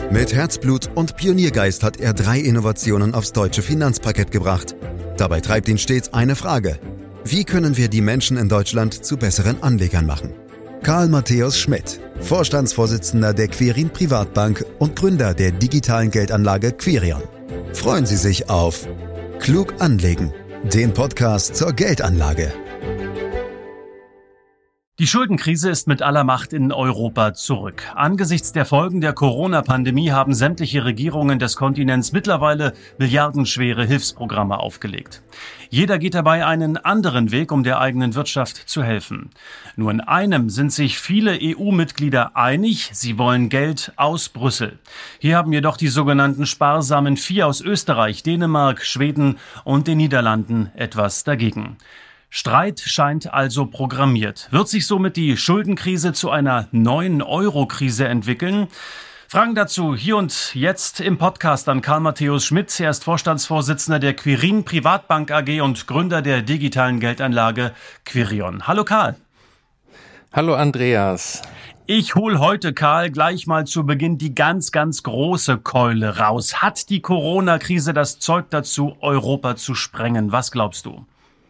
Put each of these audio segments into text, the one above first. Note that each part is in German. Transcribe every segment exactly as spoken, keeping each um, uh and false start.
Mit Herzblut und Pioniergeist hat er drei Innovationen aufs deutsche Finanzparkett gebracht. Dabei treibt ihn stets eine Frage: Wie können wir die Menschen in Deutschland zu besseren Anlegern machen? Karl Matthäus Schmidt, Vorstandsvorsitzender der Quirin Privatbank und Gründer der digitalen Geldanlage Quirion. Freuen Sie sich auf Klug anlegen, den Podcast zur Geldanlage. Die Schuldenkrise ist mit aller Macht in Europa zurück. Angesichts der Folgen der Corona-Pandemie haben sämtliche Regierungen des Kontinents mittlerweile milliardenschwere Hilfsprogramme aufgelegt. Jeder geht dabei einen anderen Weg, um der eigenen Wirtschaft zu helfen. Nur in einem sind sich viele E U-Mitglieder einig: Sie wollen Geld aus Brüssel. Hier haben jedoch die sogenannten sparsamen Vier aus Österreich, Dänemark, Schweden und den Niederlanden etwas dagegen. Streit scheint also programmiert. Wird sich somit die Schuldenkrise zu einer neuen Euro-Krise entwickeln? Fragen dazu hier und jetzt im Podcast an Karl Matthäus Schmidt. Er ist Vorstandsvorsitzender der Quirin Privatbank A G und Gründer der digitalen Geldanlage Quirion. Hallo Karl. Hallo Andreas. Ich hole heute, Karl, gleich mal zu Beginn die ganz, ganz große Keule raus. Hat die Corona-Krise das Zeug dazu, Europa zu sprengen? Was glaubst du?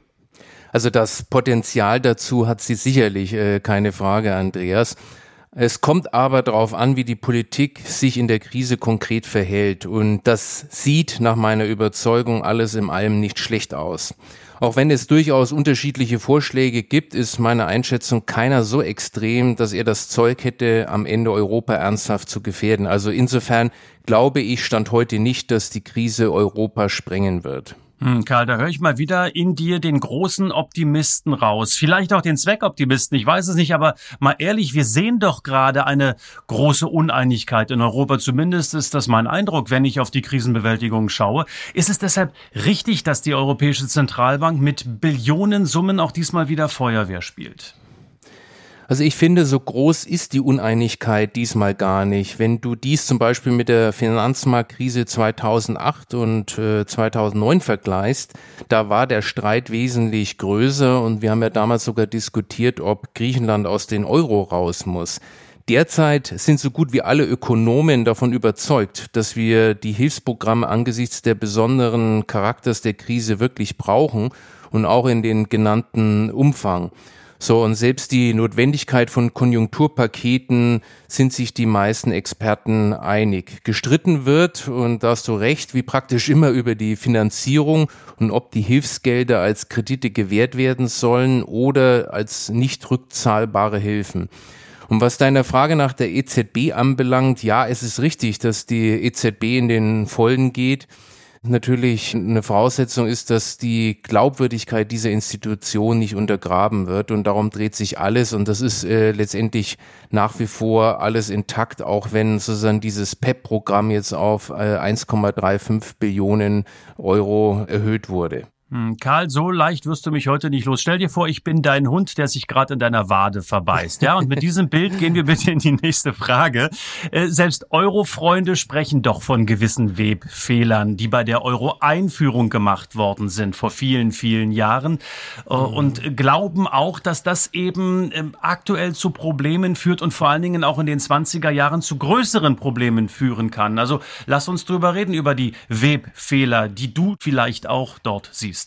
Also das Potenzial dazu hat sie sicherlich, äh, keine Frage, Andreas. Es kommt aber darauf an, wie die Politik sich in der Krise konkret verhält. Und das sieht nach meiner Überzeugung alles in allem nicht schlecht aus. Auch wenn es durchaus unterschiedliche Vorschläge gibt, ist meine Einschätzung keiner so extrem, dass er das Zeug hätte, am Ende Europa ernsthaft zu gefährden. Also insofern glaube ich Stand heute nicht, dass die Krise Europa sprengen wird. Hm, Karl, da höre ich mal wieder in dir den großen Optimisten raus. Vielleicht auch den Zweckoptimisten, ich weiß es nicht, aber mal ehrlich, wir sehen doch gerade eine große Uneinigkeit in Europa. Zumindest ist das mein Eindruck, wenn ich auf die Krisenbewältigung schaue. Ist es deshalb richtig, dass die Europäische Zentralbank mit Billionensummen auch diesmal wieder Feuerwehr spielt? Also ich finde, so groß ist die Uneinigkeit diesmal gar nicht. Wenn du dies zum Beispiel mit der Finanzmarktkrise zweitausendacht und äh, zweitausendneun vergleichst, da war der Streit wesentlich größer und wir haben ja damals sogar diskutiert, ob Griechenland aus den Euro raus muss. Derzeit sind so gut wie alle Ökonomen davon überzeugt, dass wir die Hilfsprogramme angesichts der besonderen Charakters der Krise wirklich brauchen und auch in den genannten Umfang. So, und selbst die Notwendigkeit von Konjunkturpaketen sind sich die meisten Experten einig. Gestritten wird, und da hast du recht, wie praktisch immer über die Finanzierung und ob die Hilfsgelder als Kredite gewährt werden sollen oder als nicht rückzahlbare Hilfen. Und was deine Frage nach der E Z B anbelangt, ja, es ist richtig, dass die E Z B in den Vollen geht. Natürlich eine Voraussetzung ist, dass die Glaubwürdigkeit dieser Institution nicht untergraben wird, und darum dreht sich alles, und das ist äh, letztendlich nach wie vor alles intakt, auch wenn sozusagen dieses P E P-Programm jetzt auf äh, eins Komma fünfunddreißig Billionen Euro erhöht wurde. Hm, Karl, so leicht wirst du mich heute nicht los. Stell dir vor, ich bin dein Hund, der sich gerade in deiner Wade verbeißt. Ja, und mit diesem Bild gehen wir bitte in die nächste Frage. Äh, selbst Euro-Freunde sprechen doch von gewissen Webfehlern, die bei der Euro-Einführung gemacht worden sind vor vielen, vielen Jahren, äh, mhm. und glauben auch, dass das eben äh, aktuell zu Problemen führt und vor allen Dingen auch in den zwanziger Jahren zu größeren Problemen führen kann. Also lass uns drüber reden, über die Webfehler, die du vielleicht auch dort siehst.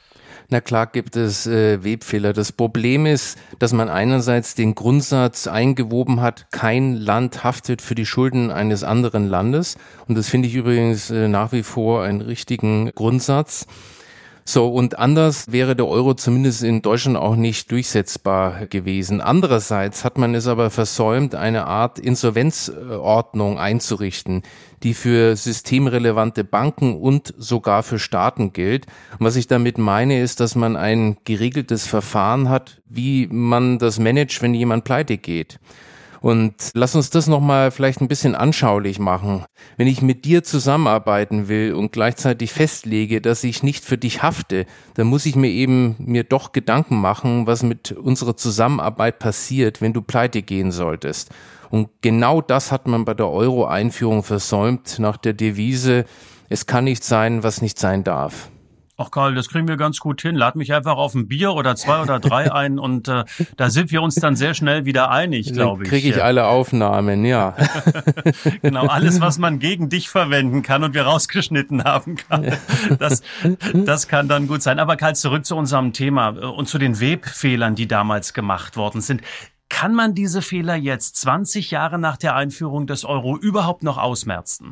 Na klar gibt es äh, Webfehler. Das Problem ist, dass man einerseits den Grundsatz eingewoben hat, kein Land haftet für die Schulden eines anderen Landes. Und das finde ich übrigens äh, nach wie vor einen richtigen Grundsatz. So, und anders wäre der Euro zumindest in Deutschland auch nicht durchsetzbar gewesen. Andererseits hat man es aber versäumt, eine Art Insolvenzordnung einzurichten, die für systemrelevante Banken und sogar für Staaten gilt. Und was ich damit meine, ist, dass man ein geregeltes Verfahren hat, wie man das managt, wenn jemand pleite geht. Und lass uns das nochmal vielleicht ein bisschen anschaulich machen. Wenn ich mit dir zusammenarbeiten will und gleichzeitig festlege, dass ich nicht für dich hafte, dann muss ich mir eben mir doch Gedanken machen, was mit unserer Zusammenarbeit passiert, wenn du pleite gehen solltest. Und genau das hat man bei der Euro-Einführung versäumt, nach der Devise, es kann nicht sein, was nicht sein darf. Ach Karl, das kriegen wir ganz gut hin. Lad mich einfach auf ein Bier oder zwei oder drei ein und äh, da sind wir uns dann sehr schnell wieder einig, glaube ich. Dann kriege ich alle Aufnahmen, ja. Genau, alles, was man gegen dich verwenden kann und wir rausgeschnitten haben kann, das, das kann dann gut sein. Aber Karl, zurück zu unserem Thema und zu den Webfehlern, die damals gemacht worden sind. Kann man diese Fehler jetzt zwanzig Jahre nach der Einführung des Euro überhaupt noch ausmerzen?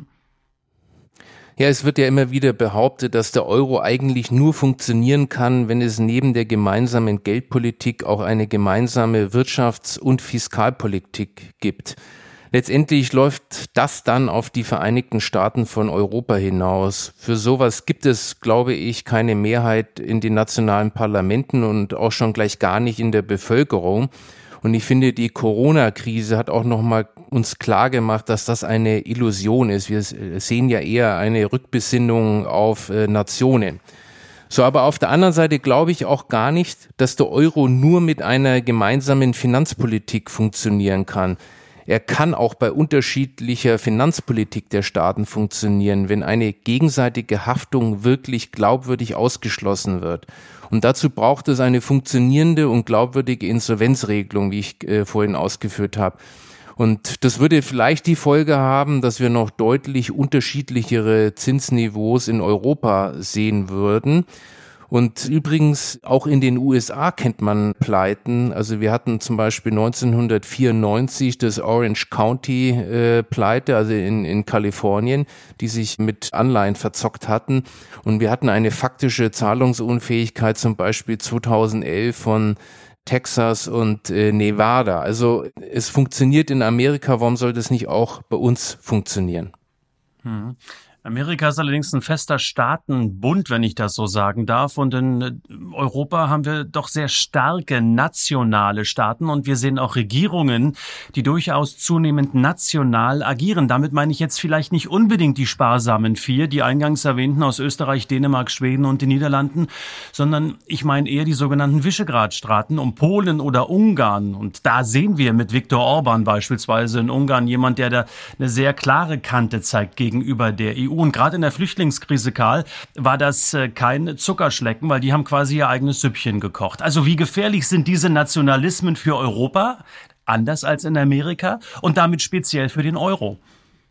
Ja, es wird ja immer wieder behauptet, dass der Euro eigentlich nur funktionieren kann, wenn es neben der gemeinsamen Geldpolitik auch eine gemeinsame Wirtschafts- und Fiskalpolitik gibt. Letztendlich läuft das dann auf die Vereinigten Staaten von Europa hinaus. Für sowas gibt es, glaube ich, keine Mehrheit in den nationalen Parlamenten und auch schon gleich gar nicht in der Bevölkerung. Und ich finde, die Corona-Krise hat auch nochmal uns klar gemacht, dass das eine Illusion ist. Wir sehen ja eher eine Rückbesinnung auf äh, Nationen. So, aber auf der anderen Seite glaube ich auch gar nicht, dass der Euro nur mit einer gemeinsamen Finanzpolitik funktionieren kann. Er kann auch bei unterschiedlicher Finanzpolitik der Staaten funktionieren, wenn eine gegenseitige Haftung wirklich glaubwürdig ausgeschlossen wird. Und dazu braucht es eine funktionierende und glaubwürdige Insolvenzregelung, wie ich äh, vorhin ausgeführt habe. Und das würde vielleicht die Folge haben, dass wir noch deutlich unterschiedlichere Zinsniveaus in Europa sehen würden. Und übrigens, auch in den U S A kennt man Pleiten. Also wir hatten zum Beispiel neunzehnhundertvierundneunzig das Orange County äh, Pleite, also in, in Kalifornien, die sich mit Anleihen verzockt hatten. Und wir hatten eine faktische Zahlungsunfähigkeit zum Beispiel zweitausendelf von Texas und äh, Nevada. Also es funktioniert in Amerika, warum sollte es nicht auch bei uns funktionieren? Hm. Amerika ist allerdings ein fester Staatenbund, wenn ich das so sagen darf. Und in Europa haben wir doch sehr starke nationale Staaten und wir sehen auch Regierungen, die durchaus zunehmend national agieren. Damit meine ich jetzt vielleicht nicht unbedingt die sparsamen vier, die eingangs erwähnten aus Österreich, Dänemark, Schweden und den Niederlanden, sondern ich meine eher die sogenannten Visegrad-Staaten um Polen oder Ungarn. Und da sehen wir mit Viktor Orban beispielsweise in Ungarn jemand, der da eine sehr klare Kante zeigt gegenüber der E U. Und gerade in der Flüchtlingskrise, Karl, war das kein Zuckerschlecken, weil die haben quasi ihr eigenes Süppchen gekocht. Also wie gefährlich sind diese Nationalismen für Europa, anders als in Amerika und damit speziell für den Euro?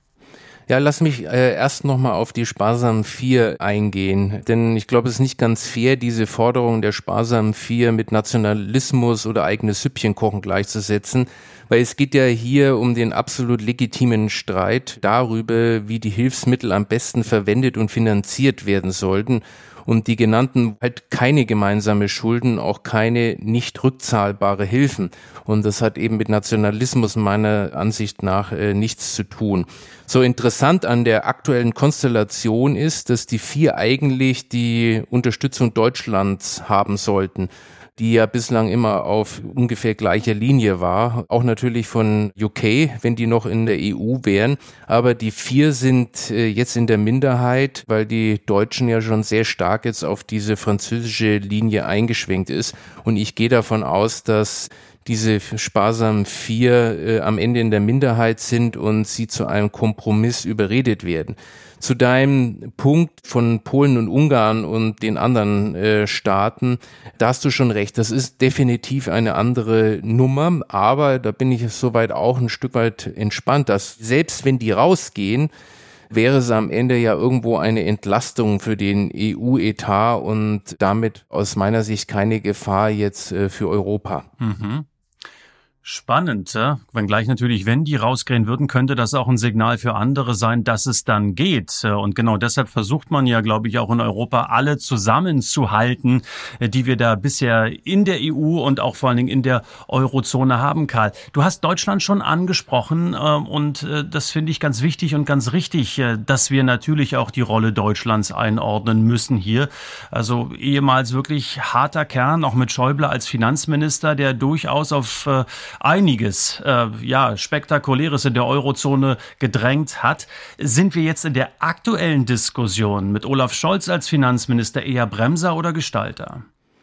Ja, lass mich äh, erst nochmal auf die sparsamen vier eingehen, denn ich glaube, es ist nicht ganz fair, diese Forderung der sparsamen vier mit Nationalismus oder eigenes Süppchen kochen gleichzusetzen, weil es geht ja hier um den absolut legitimen Streit darüber, wie die Hilfsmittel am besten verwendet und finanziert werden sollten. Und die genannten halt keine gemeinsame Schulden, auch keine nicht rückzahlbare Hilfen. Und das hat eben mit Nationalismus meiner Ansicht nach äh, nichts zu tun. So interessant an der aktuellen Konstellation ist, dass die vier eigentlich die Unterstützung Deutschlands haben sollten, die ja bislang immer auf ungefähr gleicher Linie war, auch natürlich von U K, wenn die noch in der E U wären, aber die vier sind äh, jetzt in der Minderheit, weil die Deutschen ja schon sehr stark jetzt auf diese französische Linie eingeschwenkt ist und ich gehe davon aus, dass diese sparsamen vier äh, am Ende in der Minderheit sind und sie zu einem Kompromiss überredet werden. Zu deinem Punkt von Polen und Ungarn und den anderen äh, Staaten, da hast du schon recht, das ist definitiv eine andere Nummer, aber da bin ich soweit auch ein Stück weit entspannt, dass selbst wenn die rausgehen, wäre es am Ende ja irgendwo eine Entlastung für den E U-Etat und damit aus meiner Sicht keine Gefahr jetzt äh, für Europa. Mhm. Spannend, ja? Wenngleich natürlich, wenn die rausgehen würden, könnte das auch ein Signal für andere sein, dass es dann geht. Und genau deshalb versucht man ja, glaube ich, auch in Europa alle zusammenzuhalten, die wir da bisher in der E U und auch vor allen Dingen in der Eurozone haben, Karl. Du hast Deutschland schon angesprochen und das finde ich ganz wichtig und ganz richtig, dass wir natürlich auch die Rolle Deutschlands einordnen müssen hier. Also ehemals wirklich harter Kern, auch mit Schäuble als Finanzminister, der durchaus auf einiges, äh, ja, Spektakuläres in der Eurozone gedrängt hat. Sind wir jetzt in der aktuellen Diskussion mit Olaf Scholz als Finanzminister eher Bremser oder Gestalter?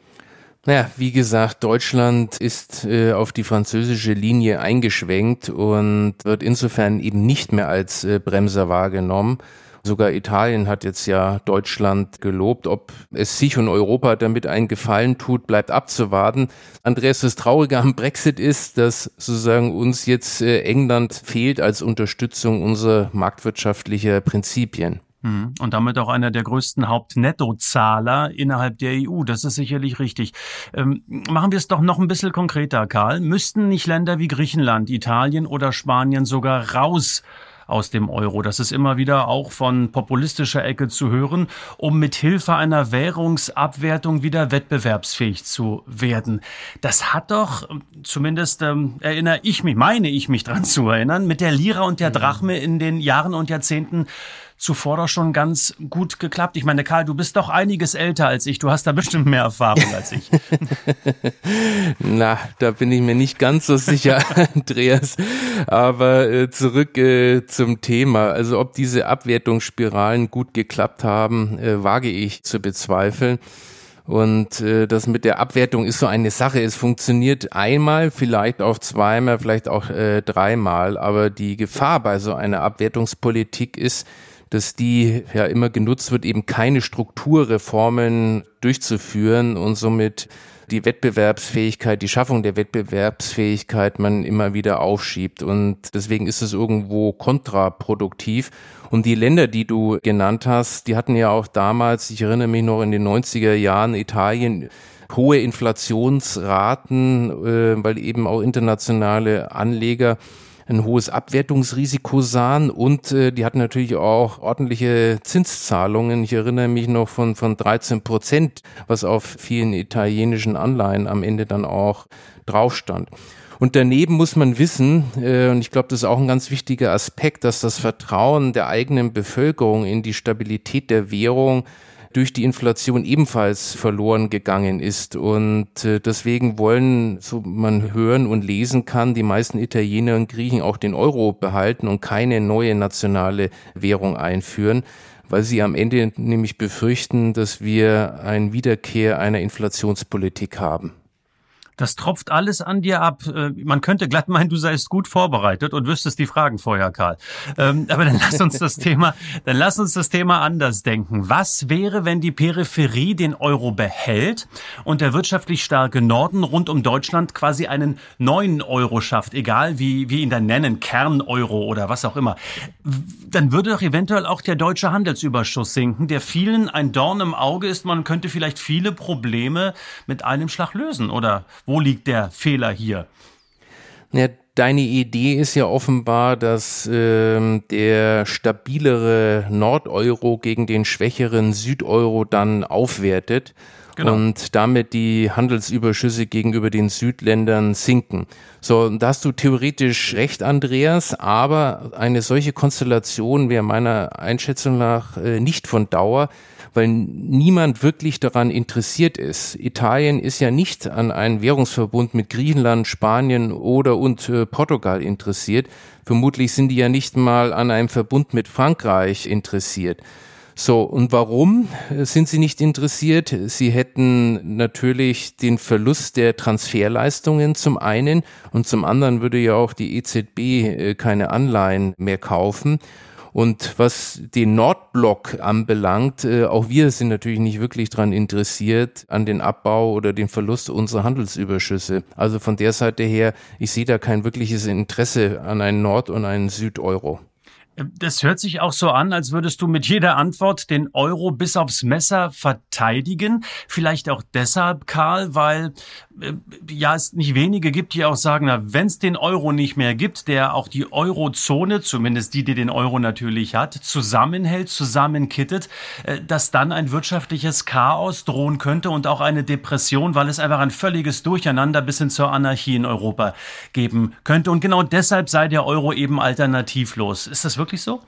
Naja, wie gesagt, Deutschland ist äh, auf die französische Linie eingeschwenkt und wird insofern eben nicht mehr als äh, Bremser wahrgenommen. Sogar Italien hat jetzt ja Deutschland gelobt. Ob es sich und Europa damit einen Gefallen tut, bleibt abzuwarten. Andreas, das Traurige am Brexit ist, dass sozusagen uns jetzt England fehlt als Unterstützung unserer marktwirtschaftlicher Prinzipien. Und damit auch einer der größten Hauptnettozahler innerhalb der E U. Das ist sicherlich richtig. Ähm, machen wir es doch noch ein bisschen konkreter, Karl. Müssten nicht Länder wie Griechenland, Italien oder Spanien sogar raus aus dem Euro? Das ist immer wieder auch von populistischer Ecke zu hören, um mit Hilfe einer Währungsabwertung wieder wettbewerbsfähig zu werden. Das hat doch, zumindest ähm, erinnere ich mich, meine ich mich dran zu erinnern, mit der Lira und der Drachme in den Jahren und Jahrzehnten zuvor doch schon ganz gut geklappt. Ich meine, Karl, du bist doch einiges älter als ich. Du hast da bestimmt mehr Erfahrung als ich. Na, da bin ich mir nicht ganz so sicher, Andreas. Aber äh, zurück äh, zum Thema. Also ob diese Abwertungsspiralen gut geklappt haben, äh, wage ich zu bezweifeln. Und äh, das mit der Abwertung ist so eine Sache. Es funktioniert einmal, vielleicht auch zweimal, vielleicht auch äh, dreimal. Aber die Gefahr bei so einer Abwertungspolitik ist, dass die ja immer genutzt wird, eben keine Strukturreformen durchzuführen und somit die Wettbewerbsfähigkeit, die Schaffung der Wettbewerbsfähigkeit man immer wieder aufschiebt. Und deswegen ist es irgendwo kontraproduktiv. Und die Länder, die du genannt hast, die hatten ja auch damals, ich erinnere mich noch in den neunziger Jahren, Italien, hohe Inflationsraten, äh, weil eben auch internationale Anleger ein hohes Abwertungsrisiko sahen und äh, die hatten natürlich auch ordentliche Zinszahlungen. Ich erinnere mich noch von von dreizehn Prozent, was auf vielen italienischen Anleihen am Ende dann auch drauf stand. Und daneben muss man wissen, äh, und ich glaube, das ist auch ein ganz wichtiger Aspekt, dass das Vertrauen der eigenen Bevölkerung in die Stabilität der Währung durch die Inflation ebenfalls verloren gegangen ist. Und äh, deswegen wollen, so man hören und lesen kann, die meisten Italiener und Griechen auch den Euro behalten und keine neue nationale Währung einführen, weil sie am Ende nämlich befürchten, dass wir eine Wiederkehr einer Inflationspolitik haben. Das tropft alles an dir ab. Man könnte glatt meinen, du seist gut vorbereitet und wüsstest die Fragen vorher, Karl. Aber dann lass uns das Thema, dann lass uns das Thema anders denken. Was wäre, wenn die Peripherie den Euro behält und der wirtschaftlich starke Norden rund um Deutschland quasi einen neuen Euro schafft, egal wie wir ihn dann nennen, Kern-Euro oder was auch immer? Dann würde doch eventuell auch der deutsche Handelsüberschuss sinken, der vielen ein Dorn im Auge ist. Man könnte vielleicht viele Probleme mit einem Schlag lösen, oder? Wo liegt der Fehler hier? Ja, deine Idee ist ja offenbar, dass äh, der stabilere Nordeuro gegen den schwächeren Südeuro dann aufwertet. Genau. Und damit die Handelsüberschüsse gegenüber den Südländern sinken. So, da hast du theoretisch recht, Andreas, aber eine solche Konstellation wäre meiner Einschätzung nach äh, nicht von Dauer, weil niemand wirklich daran interessiert ist. Italien ist ja nicht an einen Währungsverbund mit Griechenland, Spanien oder und äh, Portugal interessiert. Vermutlich sind die ja nicht mal an einem Verbund mit Frankreich interessiert. So, und warum sind sie nicht interessiert? Sie hätten natürlich den Verlust der Transferleistungen zum einen und zum anderen würde ja auch die E Z B keine Anleihen mehr kaufen. Und was den Nordblock anbelangt, auch wir sind natürlich nicht wirklich daran interessiert an den Abbau oder den Verlust unserer Handelsüberschüsse. Also von der Seite her, ich sehe da kein wirkliches Interesse an einen Nord- und einen Südeuro. Das hört sich auch so an, als würdest du mit jeder Antwort den Euro bis aufs Messer verteidigen. Vielleicht auch deshalb, Karl, weil äh, ja es nicht wenige gibt, die auch sagen, na, wenn es den Euro nicht mehr gibt, der auch die Eurozone, zumindest die, die den Euro natürlich hat, zusammenhält, zusammenkittet, äh, dass dann ein wirtschaftliches Chaos drohen könnte und auch eine Depression, weil es einfach ein völliges Durcheinander bis hin zur Anarchie in Europa geben könnte. Und genau deshalb sei der Euro eben alternativlos. Ist das wirklich Wirklich so?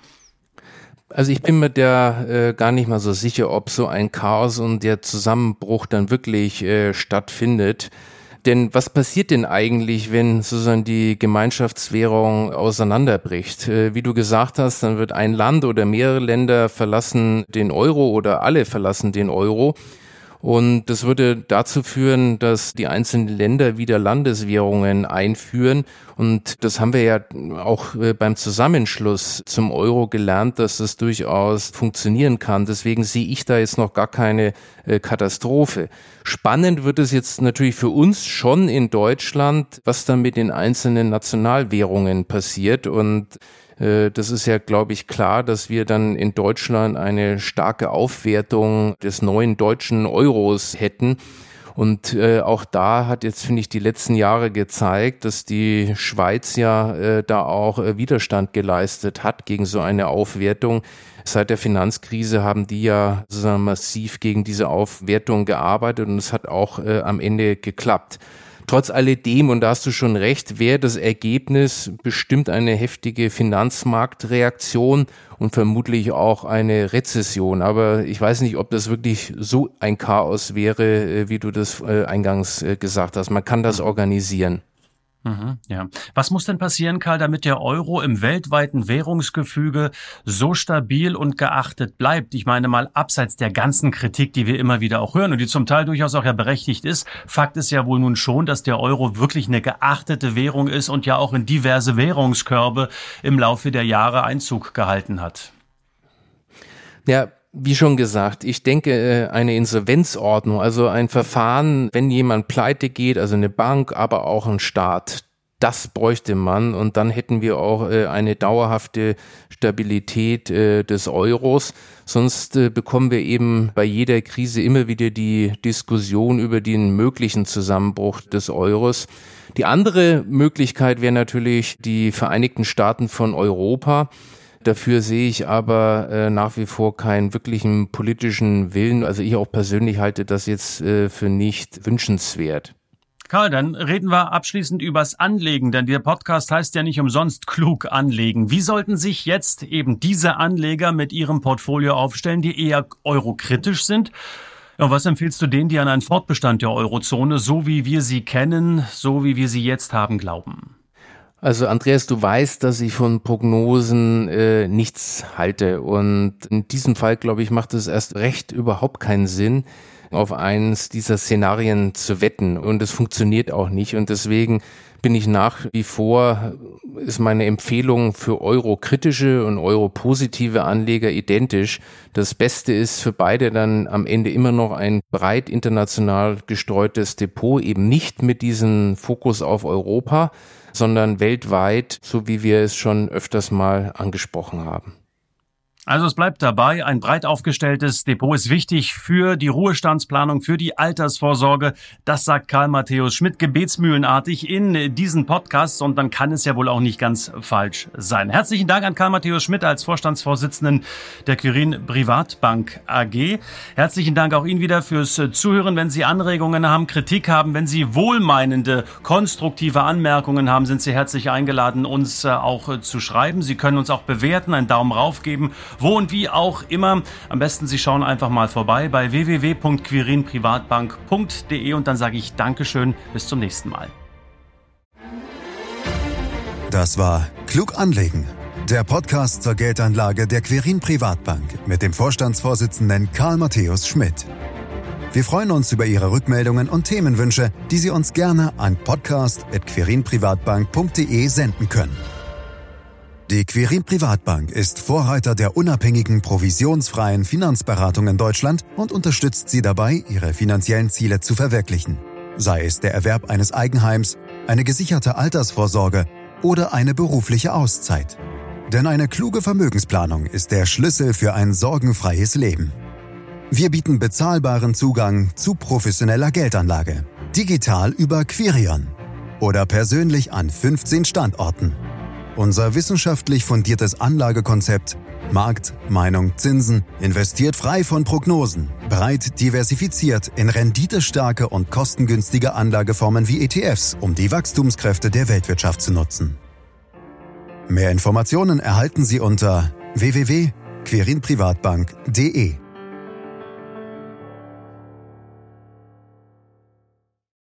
Also ich bin mir da äh, gar nicht mal so sicher, ob so ein Chaos und der Zusammenbruch dann wirklich äh, stattfindet. Denn was passiert denn eigentlich, wenn sozusagen die Gemeinschaftswährung auseinanderbricht? Äh, wie du gesagt hast, dann wird ein Land oder mehrere Länder verlassen den Euro oder alle verlassen den Euro. Und das würde dazu führen, dass die einzelnen Länder wieder Landeswährungen einführen Und das haben wir ja auch beim Zusammenschluss zum Euro gelernt, dass das durchaus funktionieren kann. Deswegen sehe ich da jetzt noch gar keine äh, Katastrophe. Spannend wird es jetzt natürlich für uns schon in Deutschland, was dann mit den einzelnen Nationalwährungen passiert. Und äh, das ist ja, glaube ich, klar, dass wir dann in Deutschland eine starke Aufwertung des neuen deutschen Euros hätten. Und äh, auch da hat jetzt, finde ich, die letzten Jahre gezeigt, dass die Schweiz ja äh, da auch äh, Widerstand geleistet hat gegen so eine Aufwertung. Seit der Finanzkrise haben die ja sozusagen massiv gegen diese Aufwertung gearbeitet und es hat auch äh, am Ende geklappt. Trotz alledem, und da hast du schon recht, wäre das Ergebnis bestimmt eine heftige Finanzmarktreaktion und vermutlich auch eine Rezession. Aber ich weiß nicht, ob das wirklich so ein Chaos wäre, wie du das eingangs gesagt hast. Man kann das organisieren. Mhm, ja. Was muss denn passieren, Karl, damit der Euro im weltweiten Währungsgefüge so stabil und geachtet bleibt? Ich meine mal, abseits der ganzen Kritik, die wir immer wieder auch hören und die zum Teil durchaus auch ja berechtigt ist. Fakt ist ja wohl nun schon, dass der Euro wirklich eine geachtete Währung ist und ja auch in diverse Währungskörbe im Laufe der Jahre Einzug gehalten hat. Ja, wie schon gesagt, ich denke, eine Insolvenzordnung, also ein Verfahren, wenn jemand pleite geht, also eine Bank, aber auch ein Staat, das bräuchte man und dann hätten wir auch eine dauerhafte Stabilität des Euros. Sonst bekommen wir eben bei jeder Krise immer wieder die Diskussion über den möglichen Zusammenbruch des Euros. Die andere Möglichkeit wäre natürlich die Vereinigten Staaten von Europa. Dafür sehe ich aber äh, nach wie vor keinen wirklichen politischen Willen. Also ich auch persönlich halte das jetzt äh, für nicht wünschenswert. Karl, dann reden wir abschließend übers Anlegen, denn der Podcast heißt ja nicht umsonst klug anlegen. Wie sollten sich jetzt eben diese Anleger mit ihrem Portfolio aufstellen, die eher eurokritisch sind? Und was empfiehlst du denen, die an einen Fortbestand der Eurozone, so wie wir sie kennen, so wie wir sie jetzt haben, glauben? Also Andreas, du weißt, dass ich von Prognosen äh, nichts halte und in diesem Fall, glaube ich, macht es erst recht überhaupt keinen Sinn, auf eins dieser Szenarien zu wetten und es funktioniert auch nicht und deswegen bin ich nach wie vor, ist meine Empfehlung für eurokritische und europositive Anleger identisch. Das Beste ist für beide dann am Ende immer noch ein breit international gestreutes Depot, eben nicht mit diesem Fokus auf Europa, sondern weltweit, so wie wir es schon öfters mal angesprochen haben. Also es bleibt dabei, ein breit aufgestelltes Depot ist wichtig für die Ruhestandsplanung, für die Altersvorsorge. Das sagt Karl Matthäus Schmidt gebetsmühlenartig in diesen Podcasts und dann kann es ja wohl auch nicht ganz falsch sein. Herzlichen Dank an Karl Matthäus Schmidt als Vorstandsvorsitzenden der Quirin Privatbank A G. Herzlichen Dank auch Ihnen wieder fürs Zuhören. Wenn Sie Anregungen haben, Kritik haben, wenn Sie wohlmeinende, konstruktive Anmerkungen haben, sind Sie herzlich eingeladen, uns auch zu schreiben. Sie können uns auch bewerten, einen Daumen rauf geben. Wo und wie auch immer. Am besten Sie schauen einfach mal vorbei bei w w w punkt quirin privatbank punkt d e und dann sage ich Dankeschön, bis zum nächsten Mal. Das war Klug anlegen, der Podcast zur Geldanlage der Quirin Privatbank mit dem Vorstandsvorsitzenden Karl Matthäus Schmidt. Wir freuen uns über Ihre Rückmeldungen und Themenwünsche, die Sie uns gerne an podcast at quirin privatbank punkt d e senden können. Die Quirin Privatbank ist Vorreiter der unabhängigen, provisionsfreien Finanzberatung in Deutschland und unterstützt Sie dabei, Ihre finanziellen Ziele zu verwirklichen. Sei es der Erwerb eines Eigenheims, eine gesicherte Altersvorsorge oder eine berufliche Auszeit. Denn eine kluge Vermögensplanung ist der Schlüssel für ein sorgenfreies Leben. Wir bieten bezahlbaren Zugang zu professioneller Geldanlage. Digital über Quirion oder persönlich an fünfzehn Standorten. Unser wissenschaftlich fundiertes Anlagekonzept Markt, Meinung, Zinsen investiert frei von Prognosen, breit diversifiziert in renditestarke und kostengünstige Anlageformen wie E T Fs, um die Wachstumskräfte der Weltwirtschaft zu nutzen. Mehr Informationen erhalten Sie unter w w w punkt quirin privatbank punkt d e.